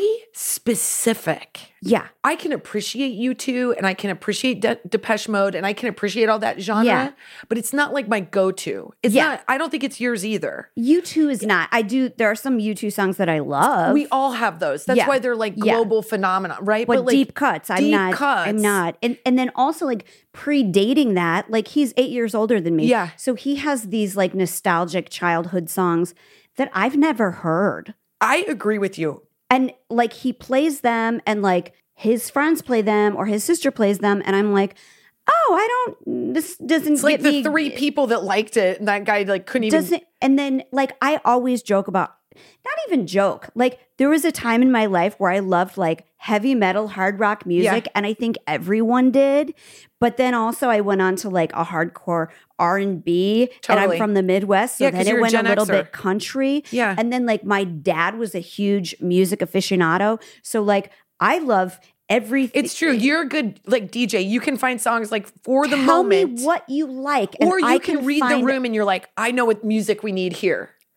specific. Yeah. I can appreciate U two and I can appreciate De- Depeche Mode and I can appreciate all that genre, Yeah. but it's not like my go-to. It's Yeah. not I don't think it's yours either. U two is not. I do. There are some U two songs that I love. We all have those. That's Yeah. why they're like Yeah. global phenomena, right? but, like, deep cuts. I'm deep not. cuts. I'm not. And and then also like predating that, like he's eight years older than me. Yeah. So he has these like nostalgic childhood songs that I've never heard. I agree with you. And like he plays them and like his friends play them or his sister plays them. And I'm like, oh, I don't, this doesn't It's like get the me- three people that liked it and that guy like couldn't even doesn't and then like I always joke about not even joke like there was a time in my life where I loved like heavy metal hard rock music Yeah. and I think everyone did, but then also I went on to like a hardcore R and B and Totally. I'm from the Midwest, so Yeah, 'cause then it you're a went a Gen little Xer. bit country. Yeah. And then like my dad was a huge music aficionado, so like I love everything. It's true. You're a good like D J. You can find songs like for the Tell moment. me what you like, and or you I can, read find- the room and you're like, I know what music we need here.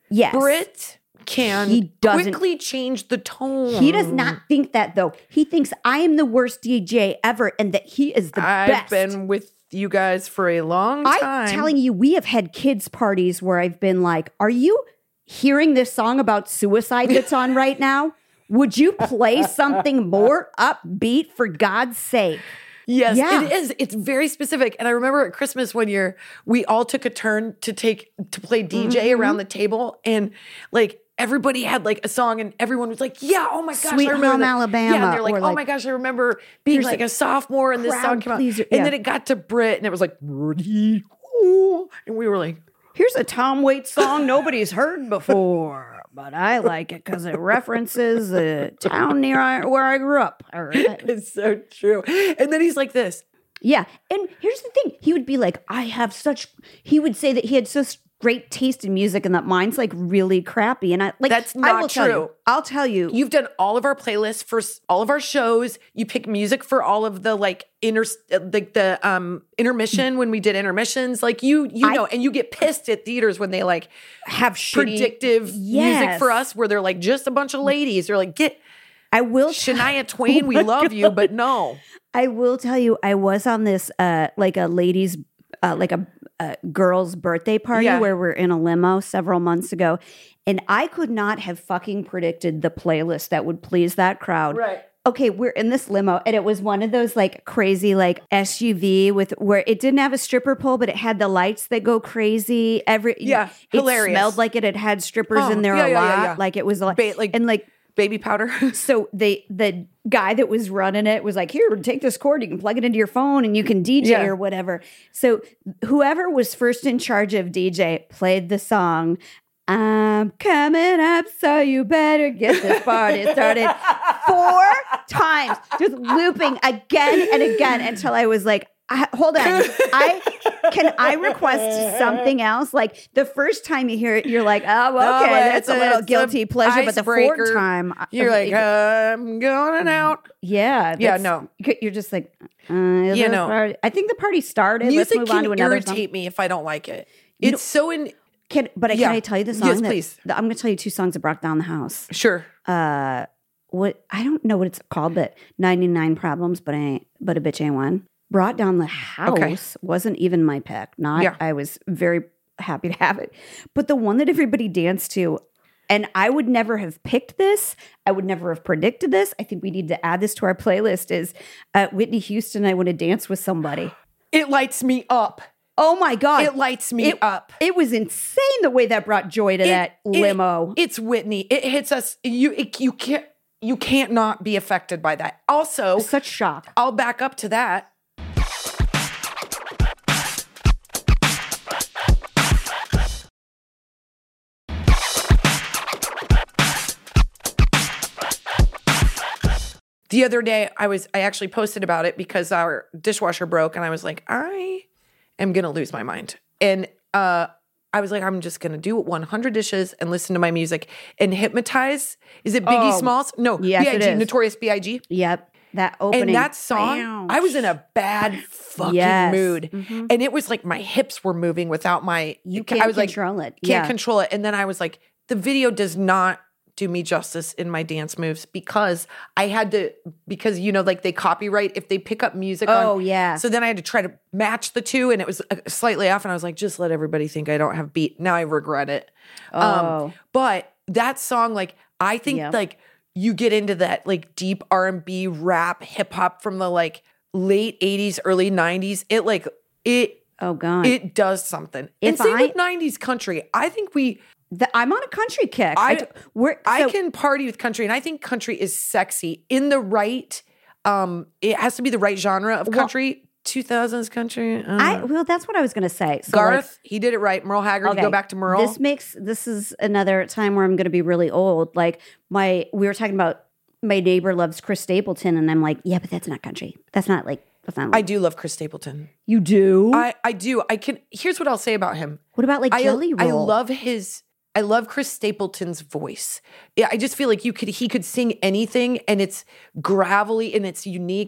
Yes. Brit can He doesn't- quickly change the tone. He does not think that, though. He thinks I am the worst D J ever and that he is the I've best. been with you guys for a long time. I'm telling you, we have had kids' parties where I've been like, are you hearing this song about suicide that's on right now? Would you play something more upbeat, for God's sake? Yes, Yeah. it is. It's very specific. And I remember at Christmas one year, we all took a turn to take to play D J Mm-hmm. around the table, and like everybody had like a song, and everyone was like, "Yeah, oh my gosh, Sweet I remember Home that." Alabama, Yeah, and they're like, or "Oh like- my gosh, I remember being Here's like the a sophomore and this crowd song came out." pleaser. And Yeah. then it got to Brit, and it was like, "Birdie, ooh," and we were like, Here's a Tom Waits song nobody's heard before, but I like it because it references a town near I, where I grew up. All right. "It's so true." And then he's like this. Yeah. And here's the thing. He would be like, I have such, he would say that he had such great taste in music and that mine's like really crappy. And I like, That's I not will tell true. you, I'll tell you. You've done all of our playlists for s- all of our shows. You pick music for all of the like inter like the um intermission when we did intermissions. Like you you I- know, and you get pissed at theaters when they like have shitty- predictive music Yes. for us where they're like just a bunch of ladies. You're like, get I will Shania Twain, we love you, but no. I will tell you, I was on this uh like a ladies uh like a, a girl's birthday party Yeah. where we're in a limo several months ago, and I could not have fucking predicted the playlist that would please that crowd. Right. Okay, we're in this limo, and it was one of those like crazy like S U V with where it didn't have a stripper pole, but it had the lights that go crazy. Every Yeah, it hilarious. smelled like it had had strippers Oh, in there yeah, a yeah, lot. yeah, yeah. Like it was a lot, Ba- like- and like Baby powder. so they the guy that was running it was like, here, take this cord, you can plug it into your phone and you can D J Yeah. or whatever. So whoever was first in charge of D J played the song, I'm coming up, so you better get this party started four times, just looping again and again until I was like, I, hold on, I can I request something else? Like the first time you hear it, you're like, oh, No, okay, it's that's a a- little it's a guilty pleasure. But the fourth icebreaker. time, You're like, uh, I'm going out. yeah, Yeah, that's- no. you're just like, uh, is You this know. party- I think the party started. Let's Music move on can to another irritate song. me if I don't like it. You It's so in Can but Yeah. can I tell you the song? Yes, that- please. that- I'm going to tell you two songs that brought down the house. sure. Uh, what I don't know what it's called, but ninety-nine Problems, but I ain't, but a bitch ain't one. Brought down the house Okay. wasn't even my pick. Not Yeah. I was very happy to have it, but the one that everybody danced to. And I would never have picked this. I would never have predicted this. I think we need to add this to our playlist. Is uh, Whitney Houston? I want to dance with somebody. It lights me up. Oh my god! It lights me It- up. It was insane the way that brought joy to It- that it- limo. It's Whitney. It hits us. You it, you can't you can't not be affected by that. Also, Such shock. I'll back up to that. The other day, I was I actually posted about it because our dishwasher broke, and I was like, I am gonna lose my mind. And uh, I was like, I'm just gonna do one hundred dishes and listen to my music and hypnotize. Is it Biggie Oh, Smalls? No, yes, B I G, it is. Notorious B I G. Yep, that opening And that song, Bam. I was in a bad fucking Yes. mood, Mhm. and it was like my hips were moving without my. You can't I was like, control it. can't Yeah. control it. And then I was like, the video does not do me justice in my dance moves because I had to, because, you know, like they copyright if they pick up music. Oh, on, yeah. So then I had to try to match the two, and it was uh, slightly off. And I was like, just let everybody think I don't have beat. Now I regret it. Oh. Um, but that song, like, I think Yeah. like you get into that like deep R and B rap hip hop from the like late eighties, early nineties. It like, it, Oh god. it does something. If and same I- with nineties country. I think we, The- I'm on a country kick. I- d- we're, I so- can party with country, and I think country is sexy in the right. Um, it has to be the right genre of country. Two thousands country. I, don't I know. well, that's what I was going to say. So Garth, like, he did it right. Merle Haggard. okay, You go back to Merle. This makes this is another time where I'm going to be really old. Like my, we were talking about my neighbor loves Chris Stapleton, and I'm like, yeah, but that's not country. That's not like that's not. I Like, do love Chris Stapleton. you do. I I do. I can. Here's what I'll say about him. what about like I Jelly I Roll? love his. I love Chris Stapleton's voice. Yeah, I just feel like you could he could sing anything, and it's gravelly and it's unique.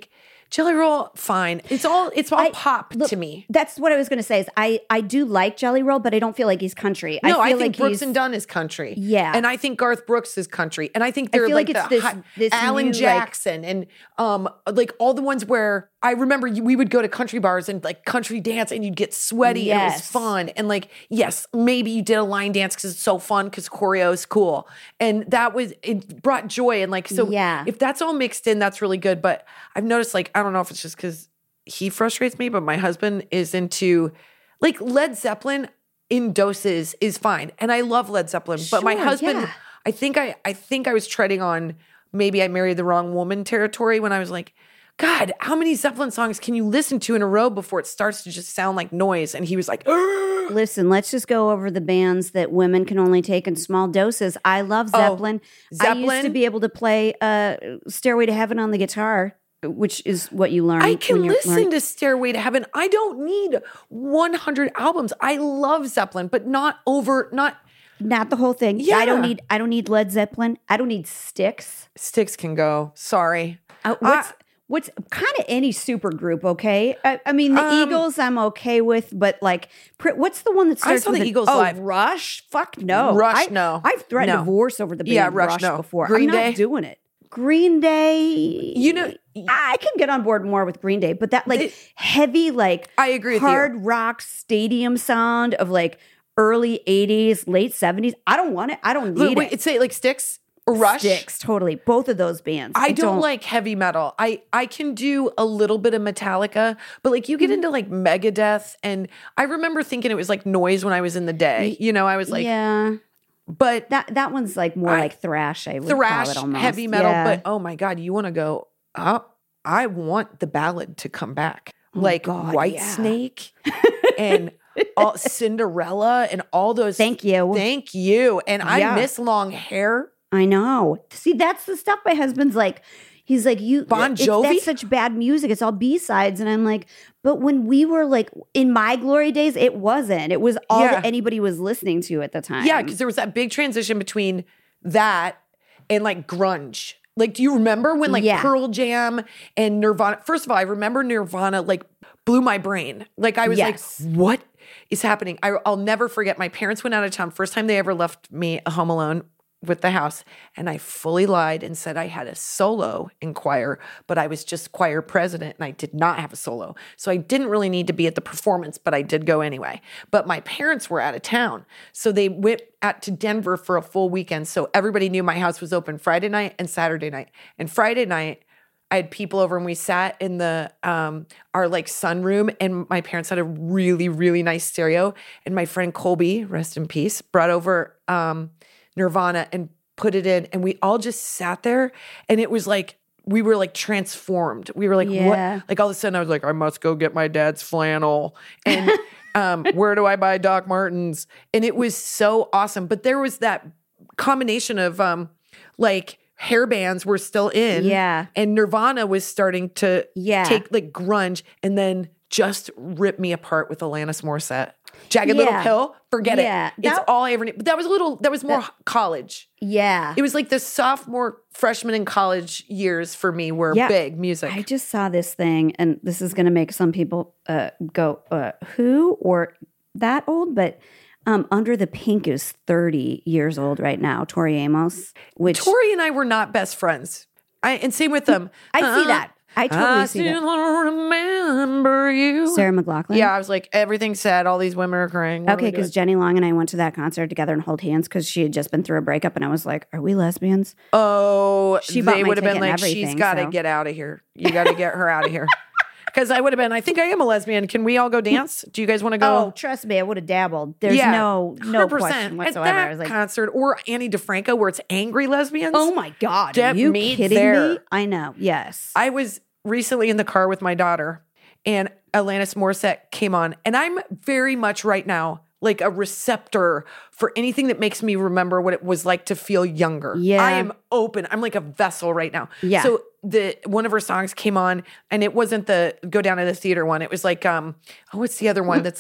Jelly Roll, fine. It's all it's all I- pop look, to me. That's what I was going to say. Is I I do like Jelly Roll, but I don't feel like he's country. No, I I, feel think like Brooks he's, and Dunn is country. Yeah. And I think Garth Brooks is country. And I think they're feel like, like it's the this- hi- this Alan new, like- Jackson and um like all the ones where I remember you- we would go to country bars and like country dance and you'd get sweaty and it was Yes. fun. And like, yes, maybe you did a line dance because it's so fun because choreo is cool. And that was, it brought joy. And like, so Yeah. if that's all mixed in, that's really good. But I've noticed like, I don't know if it's just because he frustrates me, but my husband is into like Led Zeppelin in doses is fine. And I love Led Zeppelin, but my Sure, husband, yeah. I think I I think I was treading on maybe I married the wrong woman territory when I was like, God, how many Zeppelin songs can you listen to in a row before it starts to just sound like noise? And he was like, "Ugh." Listen, let's just go over the bands that women can only take in small doses. I love Zeppelin. I used to Zeppelin? be able to play uh, Stairway to Heaven on the guitar, which is what you learn. I can when you're listen learning. to Stairway to Heaven. I don't need one hundred albums. I love Zeppelin, but not over, not Not the whole thing. Yeah. I don't need. I don't need Led Zeppelin. I don't need Styx. Sticks can go. Sorry. Uh, what's I- what's kind of any super group? Okay, I, I mean the Um, Eagles. I'm okay with, but like, pr- what's the one that I starts saw with the an- Eagles oh, live. Rush? Fuck no. Rush, I, no. I've threatened No. divorce over the band Yeah, Rush, Rush, no. before. Green I'm not Day? doing it. Green Day. You know, I can get on board more with Green Day, but that like They- heavy, like I agree with you. hard rock stadium sound of like early eighties, late seventies. I don't want it. I don't wait, need wait, it. it's say like Sticks or Rush. Sticks, totally. Both of those bands. I don't, like heavy metal. I I can do a little bit of Metallica, but like you get into like Megadeth, and I remember thinking it was like noise when I was in the day. You know, I was like, yeah. but That that one's like more I- like thrash. I would thrash, call it almost. heavy metal. Yeah. But oh my god, you want to go? Oh, I want the ballad to come back, like Oh God, White yeah. Snake and all, Cinderella and all those. Thank you. Thank you. And I Yeah. miss long hair. I know. See, that's the stuff my husband's like. He's like, you Bon it's- Jovi? That's such bad music. It's all B sides, and I'm like, but when we were like in my glory days, it wasn't. It was all Yeah. that anybody was listening to at the time. Yeah, because there was that big transition between that and like grunge. Like, do you remember when like Yeah. Pearl Jam and Nirvana? First of all, I remember Nirvana like blew my brain. Like, I was Yes. like, what is happening? I, I'll never forget. My parents went out of town. First time they ever left me home alone with the house. And I fully lied and said I had a solo in choir, but I was just choir president and I did not have a solo. So I didn't really need to be at the performance, but I did go anyway. But my parents were out of town. So they went out to Denver for a full weekend. So everybody knew my house was open Friday night and Saturday night. And Friday night, I had people over and we sat in the um our like sunroom, and my parents had a really, really nice stereo. And my friend Colby, rest in peace, brought over um Nirvana and put it in, and we all just sat there, and it was like we were like transformed. We were like, Yeah. what? Like all of a sudden I was like, I must go get my dad's flannel. And um, where do I buy Doc Martens? And it was so awesome. But there was that combination of um like hair bands were still in. Yeah. And Nirvana was starting to Yeah. take like grunge and then just rip me apart with Alanis Morissette. Jagged Little Yeah. Pill, forget Yeah. it. It's That- all I ever need. But that was a little, that was more college. Yeah. It was like the sophomore, freshman and college years for me were Yeah. big music. I just saw this thing, and this is going to make some people uh, go, uh, who or that old? But um, Under the Pink is thirty years old right now, Tori Amos, which Tori and I were not best friends. I and same with them. I see Uh, that. I totally I see that. still remember you. Sarah McLachlan. Yeah, I was like, everything's sad. All these women are crying. What are Okay, we because doing? Jenny Long and I went to that concert together and hold hands because she had just been through a breakup, and I was like, "Are we lesbians?" Oh, She bought they my would have been ticket and like, she's everything, got to so. get out of here. You got to get her out of here. Because I would have been, I think I am a lesbian. Can we all go dance? Do you guys want to go? Oh, trust me, I would have dabbled. There's Yeah, no no question At whatsoever. that I was like, concert or Annie DeFranco where it's angry lesbians. "Oh my god, Deb are you meet kidding there. me?" I know. Yes. I was recently in the car with my daughter and Alanis Morissette came on. And I'm very much right now like a receptor for anything that makes me remember what it was like to feel younger. Yeah. I am open. I'm like a vessel right now. Yeah. So the one of her songs came on and it wasn't the go down to the theater one. It was like, um, oh, what's the other one that's like,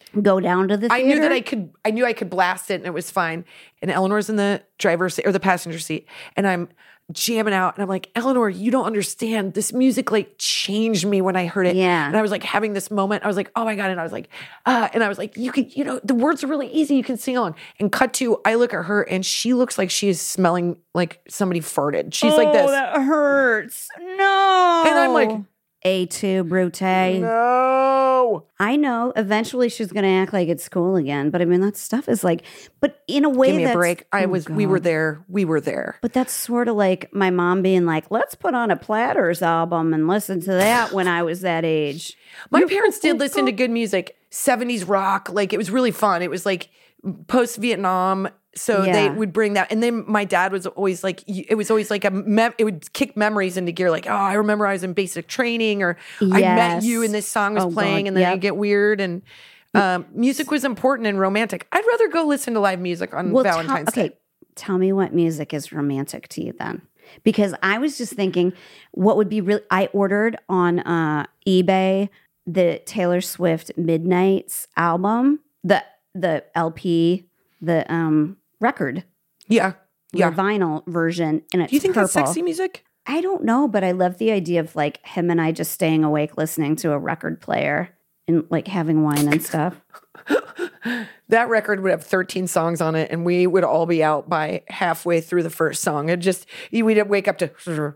go down to the I theater? knew that I could, I knew I could blast it and it was fine. And Eleanor's in the driver's seat or the passenger seat. And I'm jamming out. And I'm like, Eleanor, you don't understand. This music like changed me when I heard it. Yeah. And I was like having this moment. I was like, oh my God. And I was like, uh, and I was like, you can, you know, the words are really easy. You can sing along. And cut to, I look at her and she looks like she is smelling like somebody farted. She's oh, like this. that hurts. No. And I'm like, A two, Brute. no. I know eventually she's going to act like it's cool again. But I mean, that stuff is like, but in a way Give me that's, a break. I oh, was, we were God. there. We were there. But that's sort of like my mom being like, let's put on a Platters album and listen to that when I was that age. My parents did listen to good music, seventies rock. Like it was really fun. It was like post Vietnam. So Yeah. they would bring that. And then my dad was always like, it was always like a, mem- it would kick memories into gear. Like, oh, I remember I was in basic training or I met Yes. you and this song was Oh, playing God. and then Yep. you get weird. And um, music was important and romantic. I'd rather go listen to live music on Well, tell- Valentine's okay, Day. tell me what music is romantic to you then. Because I was just thinking what would be really, I ordered on uh, eBay the Taylor Swift Midnights album, the the L P, the um, record, Yeah. Yeah. the vinyl version, and it's Do you think purple. that's sexy music? I don't know, but I love the idea of like him and I just staying awake listening to a record player and like having wine and stuff. That record would have thirteen songs on it, and we would all be out by halfway through the first song. It just, we'd wake up to.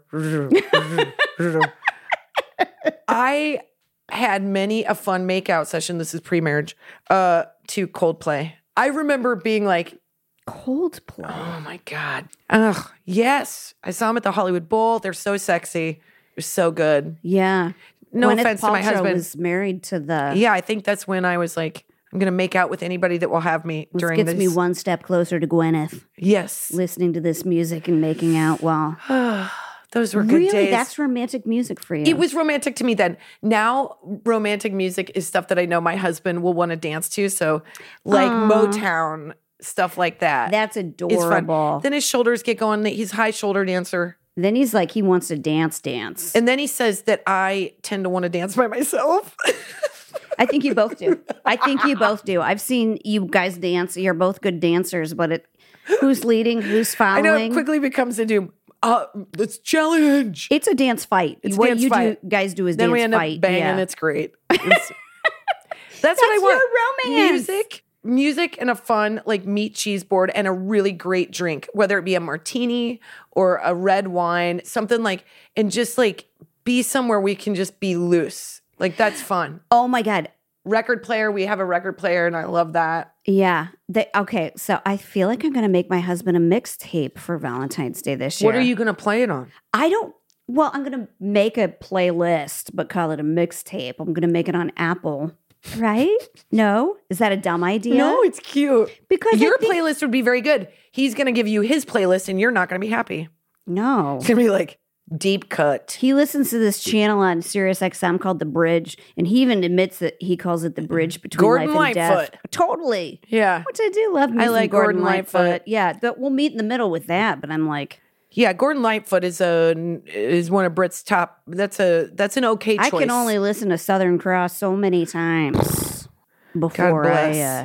I had many a fun makeout session. This is pre-marriage uh, to Coldplay. I remember being like, Coldplay. oh my God. Ugh, yes. I saw them at the Hollywood Bowl. They're so sexy. It was so good. Yeah. No Gwyneth offense to my Paltrow husband. was married to the. Yeah, I think that's when I was like, I'm going to make out with anybody that will have me This during gets this. me one step closer to Gwyneth, Yes. listening to this music and making out while. Those were good Really? days. That's romantic music for you. It was romantic to me then. Now, romantic music is stuff that I know my husband will want to dance to. So, like Aw. Motown, stuff like that. That's is fun. adorable. Then his shoulders get going. He's a high shoulder dancer. Then he's like, he wants to dance, dance. And then he says that I tend to want to dance by myself. I think you both do. I think you both do. I've seen you guys dance. You're both good dancers, but it, who's leading, who's I following? know it quickly becomes into, uh, let's challenge. It's a dance fight. It's what dance you fight. do, guys do is Then dance we end fight. up banging. Yeah. It's great. It's- that's, what I That's want. your romance. Music, music, and a fun like meat cheese board and a really great drink, whether it be a martini or a red wine, something like, and just like be somewhere we can just be loose. Like that's fun. Oh my God. Record player, we have a record player, and I love that. Yeah. They, okay. So I feel like I'm going to make my husband a mixtape for Valentine's Day this year. What are you gonna play it on? I don't. Well, I'm going to make a playlist, but call it a mixtape. I'm going to make it on Apple. Right? No? Is that a dumb idea? No, it's cute. Because I Your think- playlist would be very good. He's gonna give you his playlist, and you're not gonna be happy. No. It's gonna be like deep cut. He listens to this channel on Sirius X M called The Bridge, and he even admits that he calls it the bridge between Gordon life and death. Lightfoot. Totally. Yeah. Which I do love. Me I some like Gordon Lightfoot. Yeah, that we'll meet in the middle with that. But I'm like, Yeah, Gordon Lightfoot is a is one of Brit's top. That's a that's an okay choice. I can only listen to Southern Cross so many times before I bless. uh,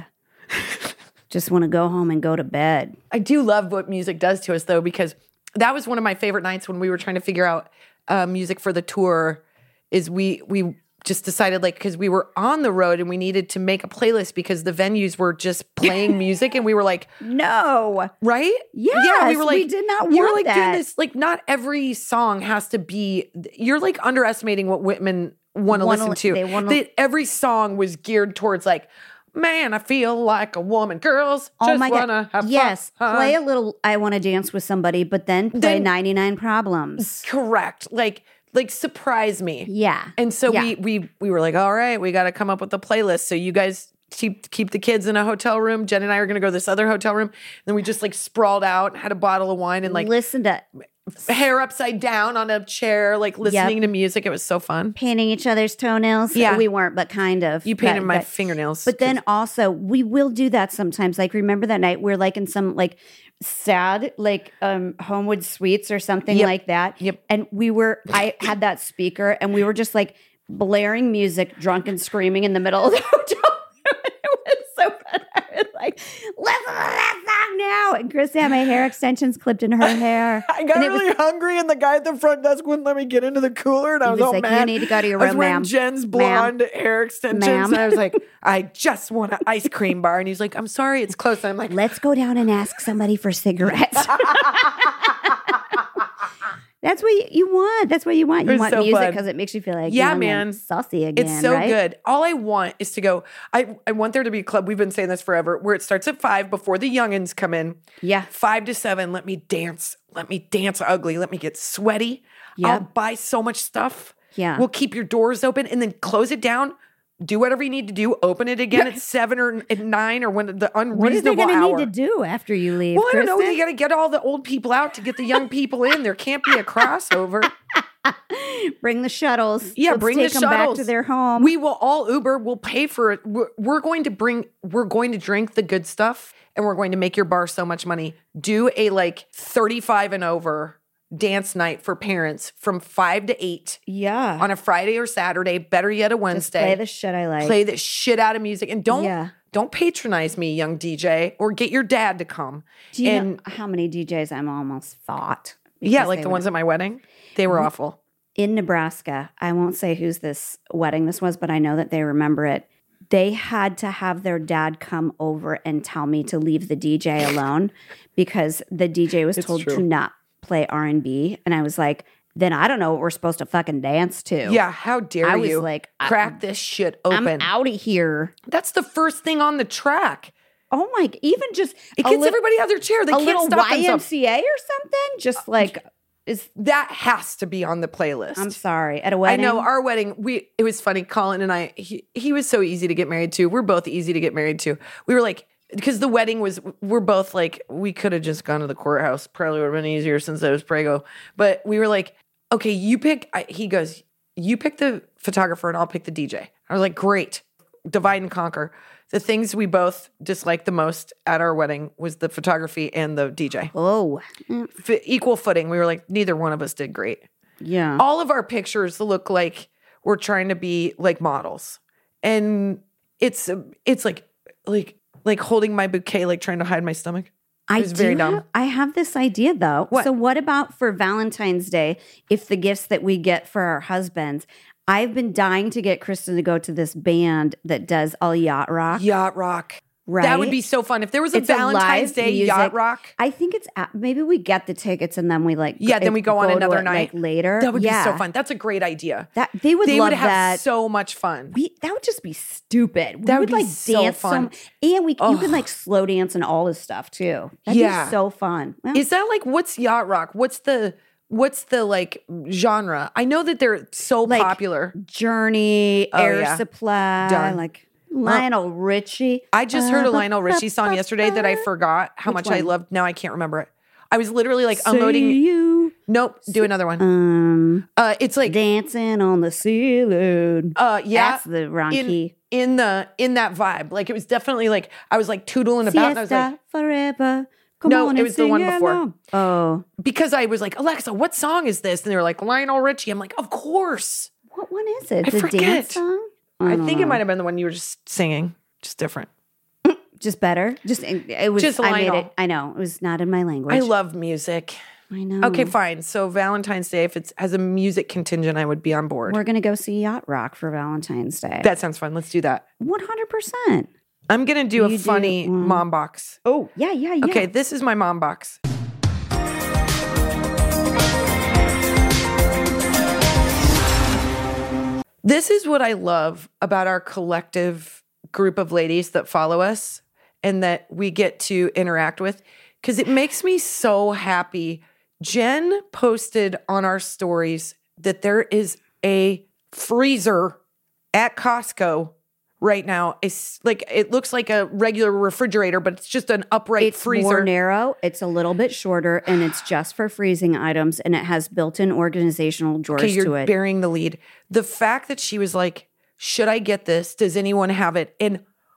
just want to go home and go to bed. I do love what music does to us though, because that was one of my favorite nights when we were trying to figure out uh, music for the tour. Is we we just decided like because we were on the road and we needed to make a playlist because the venues were just playing music and we were like, No. right? Yes, we did not You're want like that. doing this. Like, not every song has to be. You're like underestimating what women want to Wanna listen li- to. they wanna- That every song was geared towards like, man, I feel like a woman. Girls Oh just my wanna God. have Yes. fun. Play a little I Want to Dance with Somebody, but then play Then- ninety-nine Problems. Correct. Like, like surprise me. Yeah. And so Yeah. we we we were like, all right, we got to come up with a playlist. So you guys keep keep the kids in a hotel room. Jen and I are going to go to this other hotel room. And then we just like sprawled out, had a bottle of wine, and like listen to hair upside down on a chair, like listening to music. It was so fun. painting each other's toenails. Yeah. We weren't, but kind of. You painted But- my but- fingernails. But then also, we will do that sometimes. Like, remember that night we're like in some like sad, like um Homewood Suites or something Yep. like that. Yep. And we were, I had that speaker, and we were just like blaring music, drunk and screaming in the middle of the hotel. It and Christy had my hair extensions clipped in her hair. I got And it really was, hungry, and the guy at the front desk wouldn't let me get into the cooler, and I he was, was all like, mad. you need to go to your I was room, wearing ma'am. Jen's blonde hair extensions, Ma'am. and I was like, I just want an ice cream bar, and he's like, I'm sorry, it's closed. And I'm like, Let's go down and ask somebody for cigarettes. That's what you, you want. That's what you want. It You was want so music fun. because it makes you feel like Yeah, young man. and saucy again. it's so right? good. All I want is to go. I, I want there to be a club. We've been saying this forever, where it starts at five before the youngins come in. Yeah. Five to seven. Let me dance. Let me dance ugly. Let me get sweaty. Yep. I'll buy so much stuff. Yeah. We'll keep your doors open and then close it down. Do whatever you need to do. Open it again at seven or at nine or when the unreasonable What are they going to hour. need to do after you leave? Well, I don't know. Kristen? They got to get all the old people out to get the young people in. There can't be a crossover. Bring the shuttles. Yeah, Let's bring take the them shuttles back to their home. We will all Uber. We'll pay for it. We're, we're going to bring. We're going to drink the good stuff, and we're going to make your bar so much money. Do a like thirty-five and over dance night for parents from five to eight yeah. on a Friday or Saturday. Better yet, a Just Wednesday. play the shit I like. Play the shit out of music, and don't Yeah. don't patronize me, young D J, or get your dad to come. Do you and know how many D Js I'm almost fought? yeah, because like they the would- ones at my wedding, they were awful. in Nebraska. I won't say whose this wedding this was, but I know that they remember it. They had to have their dad come over and tell me to leave the D J alone because the D J was It's told true. to not play R and B. And I was like, then I don't know what we're supposed to fucking dance to. Yeah, how dare I was you like, I- crack this shit I'm open? out of here. That's the first thing on the track. Oh my, even just It a gets lit- everybody out of their chair. They a can't little stop Y M themselves. C A or something. Just like, is That has to be on the playlist. I'm sorry, at a I wedding. know our wedding. We it was funny. Colin and I. He, he was so easy to get married to. We're both easy to get married to. We were like because the wedding was. We're both like we could have just gone to the courthouse. Probably would have been easier since it was Prego. But we were like, okay, you pick. I, he goes, you pick the photographer and I'll pick the D J. I was like, great, divide and conquer. The things we both disliked the most at our wedding was the photography and the D J. Oh, F- equal footing. We were like, neither one of us did great. yeah. All of our pictures look like we're trying to be like models, and it's it's like like like holding my bouquet, like trying to hide my stomach. I was very do dumb. have- I have this idea though. What? So what about for Valentine's Day? If the gifts that we get for our husbands, I've been dying to get Kristen to go to this band that does all yacht rock. Yacht rock. Right? That would be so fun if there was a It's a Valentine's live Day music. yacht rock. I think it's at, maybe we get the tickets and then we like Yeah, then we go on to another it, night. like, later. That would yeah. be so fun. That's a great idea. That they would They love would have that. so much fun. we, that would just be stupid. We That would would be like so dance fun. so and we you Ugh. can like slow dance and all this stuff too. That'd Yeah. be so fun. Well, Is that like what's yacht rock? What's the what's the like genre? I know that they're so Like, popular. Journey, Oh, Air yeah. Supply, Done. like Lionel Richie. I just heard a Uh, Lionel Richie song yesterday that I forgot how Which much I one? loved. Now I can't remember it. I was literally like Say unloading. you. Nope, do another one. Um, Uh, it's like dancing on the ceiling. uh, yeah, That's the wrong in key. in the in that vibe. Like it was definitely like I was like tootling about, and I was Siesta like forever. Come No, on it and was the one sing before. along. Oh, because I was like Alexa, what song is this? And they were like Lionel Richie. I'm like, of course. what one is it? I the forget. dance song? I don't think it know. might have been the one you were just singing, just different. Just better. Just it, it was. Just I made Lionel. it. I know it was not in my language. I love music. I know. Okay, fine. So Valentine's Day, if it has a music contingent, I would be on board. We're gonna go see Yacht Rock for Valentine's Day. That sounds fun. Let's do that. One hundred percent. I'm gonna do a You do, funny mm. mom box. Oh yeah, yeah, yeah. Okay, this is my mom box. This is what I love about our collective group of ladies that follow us and that we get to interact with, because it makes me so happy. Jen posted on our stories that there is a freezer at Costco right now. It's like it looks like a regular refrigerator, but it's just an upright It's freezer. more narrow. It's a little bit shorter, and it's just for freezing items, and it has built-in organizational drawers Okay, to you're it. burying the lead. The fact that she was like, should I get this? Does anyone have it? And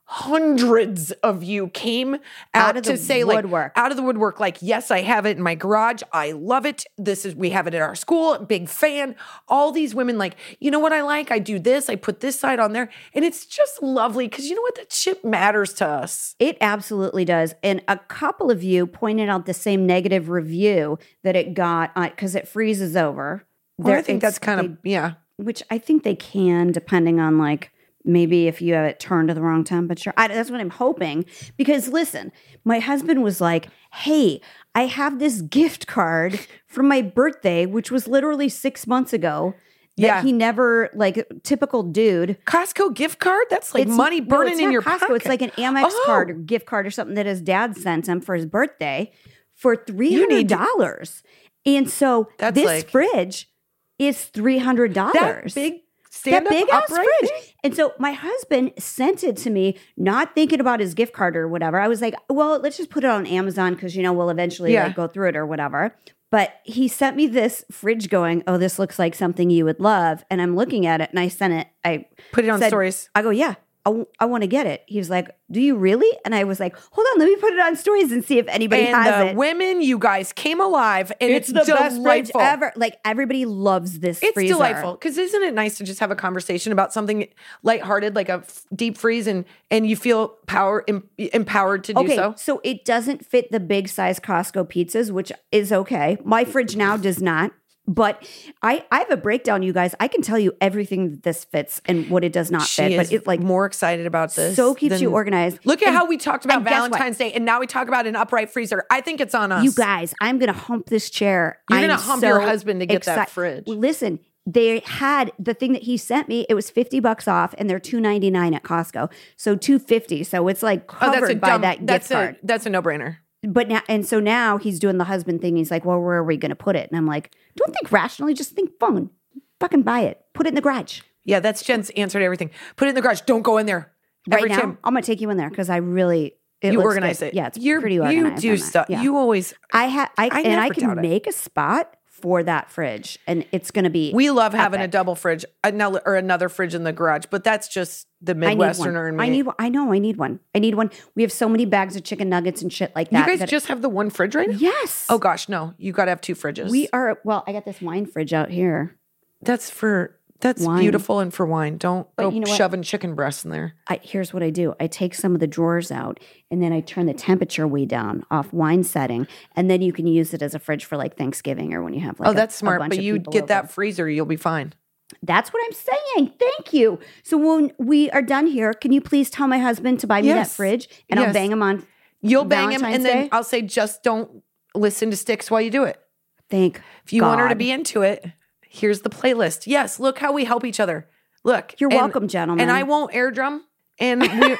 hundreds of you came out, Out of to the say woodwork. like out of the woodwork, like, yes, I have it in my garage. I love it. This is, we have it at our school. Big fan. All these women like, you know what I like? I do this. I put this side on there. And it's just lovely because you know what? That shit matters to us. It absolutely does. And a couple of you pointed out the same negative review that it got because it freezes over. Well, There- I think it's- that's kind of, yeah. which I think they can, depending on like maybe if you have it turned to the wrong temperature. I, that's what I'm hoping. Because listen, my husband was like, "Hey, I have this gift card from my birthday, which was literally six months ago." That Yeah. he never like typical dude. Costco gift card? That's like It's- money no, burning it's in not your Costco. pocket. It's like an Amex Oh. card or gift card or something that his dad sent him for his birthday for three You hundred need to- dollars. And so That's this like- fridge is three hundred dollars. That big stand that up big ass upright fridge. thing? And so my husband sent it to me, not thinking about his gift card or whatever. I was like, well, let's just put it on Amazon because, you know, we'll eventually Yeah. like go through it or whatever. But he sent me this fridge going, oh, this looks like something you would love. And I'm looking at it and I sent it. I Put it on said- stories. I go, yeah, I, w- I want to get it. He was like, do you really? And I was like, hold on, let me put it on stories and see if anybody And has the it. women, you guys came alive, and it's, It's the best fridge delightful. ever. Like everybody loves this It's freezer. delightful because isn't it nice to just have a conversation about something lighthearted, like a f- deep freeze, and and you feel power em- empowered to do Okay, so. so it doesn't fit the big size Costco pizzas, which is okay. My fridge now does not. But I, I have a breakdown, you guys. I can tell you everything that this fits and what it does not She fit. is But it like more excited about this. so keeps than- you organized. Look at And- how we talked about and guess what? Valentine's Day, and now we talk about an upright freezer. I think it's on us. You guys, I'm gonna hump this chair. You're I'm gonna hump your so husband to get that exci- fridge. Listen, they had the thing that he sent me. It was fifty bucks off, and they're two ninety nine at Costco. So two fifty. So it's like Oh, covered that's a by dumb, that that's gift card. a that's a no brainer. But now, and so now he's doing the husband thing. He's like, well, where are we going to put it? And I'm like, don't think rationally, just think phone. Fucking buy it. Put it in the garage. Yeah, that's Jen's answer to everything. Put it in the garage. Don't go in there. Right Every now, time I'm going to take you in there because I really, it you looks organize good. it. Yeah, it's You're, pretty you organized. do on that. stuff. Yeah. You always. I have, I, I and I never doubt can it. make a spot for that fridge and it's going to be, We love having a epic. double fridge, another or another fridge in the garage, but that's just the I need Midwesterner one. in me. I need one. I know. I need one. I need one. We have so many bags of chicken nuggets and shit like you that. guys that- just have the one fridge right now? yes. Oh gosh, no. You got to have two fridges. we are, well, I got this wine fridge out here. That's for that's Wine. beautiful and for wine. Don't But go you know what? shoving chicken breasts in there. I, here's what I do. I take some of the drawers out and then I turn the temperature way down off wine setting. And then you can use it as a fridge for like Thanksgiving or when you have like oh, a- that's a smart. bunch But of you people get that over. freezer, you'll be fine. That's what I'm saying. Thank you. So when we are done here, can you please tell my husband to buy me that Yes. fridge and I'll Yes. bang him on. You'll bang him, Valentine's and then Day? I'll say, just don't listen to Sticks while you do it. Thank If you want her to God. be into it, here's the playlist. Yes, look how we help each other. Look, You're and- welcome, gentlemen. And I won't air drum, and we,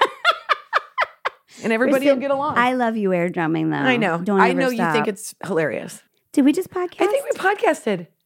and everybody will Listen, get along. I love you air drumming though. I know. Don't I ever know stop. you think it's hilarious. Did we just podcast? I think we podcasted.